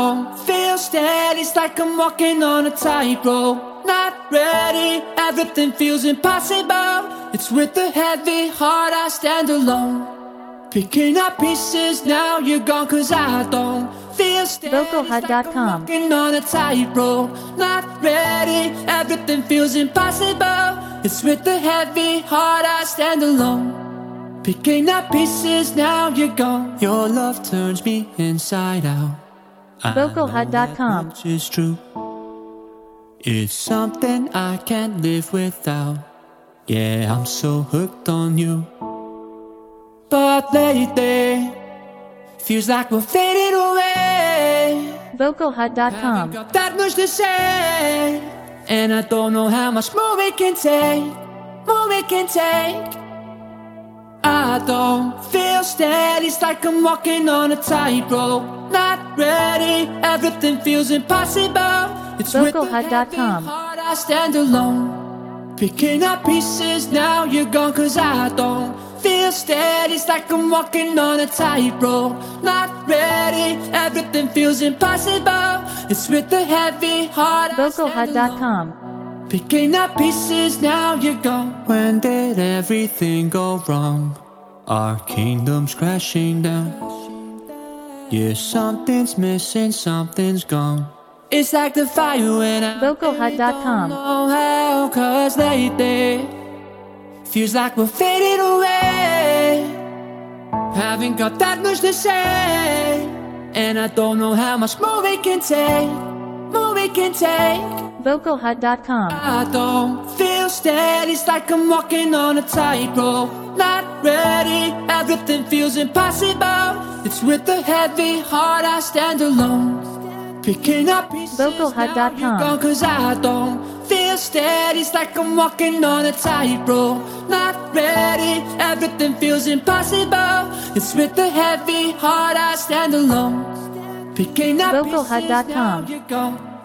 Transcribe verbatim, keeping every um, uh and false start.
don't feel steady, it's like I'm walking on a tightrope. Not ready, everything feels impossible. It's with a heavy heart I stand alone. Picking up pieces, now you're gone, cause I don't feel steady. vocal hut dot com. Walking on a tightrope, not ready, everything feels impossible. It's with a heavy heart I stand alone. Picking up pieces, now you're gone. Your love turns me inside out. vocal hut dot com. Which is true. It's something I can't live without. Yeah, I'm so hooked on you. But lately, feels like we're fading away. vocal hut dot com. Got that much to say, and I don't know how much more we can take. More we can take. I don't feel steady, it's like I'm walking on a tightrope. Not ready, everything feels impossible. It's vocal with hut dot com. the heart I stand alone. Picking up pieces, now you're gone, cause I don't feel steady, it's like I'm walking on a tightrope. Not ready, everything feels impossible. It's with the heavy heart I vocal hut dot com. Picking up pieces, now you're gone. When did everything go wrong? Our kingdom's crashing down. Yeah, something's missing, something's gone. It's like the fire when I vocal hut dot com. don't know how, cause lately feels like we're fading away. Haven't got that much to say, and I don't know how much more we can take. More we can take. vocal hut dot com. I don't feel steady, it's like I'm walking on a tightrope. Not ready, everything feels impossible. It's with a heavy heart I stand alone. Picking up pieces, vocal hut dot com. now you're gone, cause I don't feel steady, it's like I'm walking on a tightrope. Not ready, everything feels impossible. It's with a heavy heart I stand alone. Picking up vocal hut pieces, dot now com. you're gone.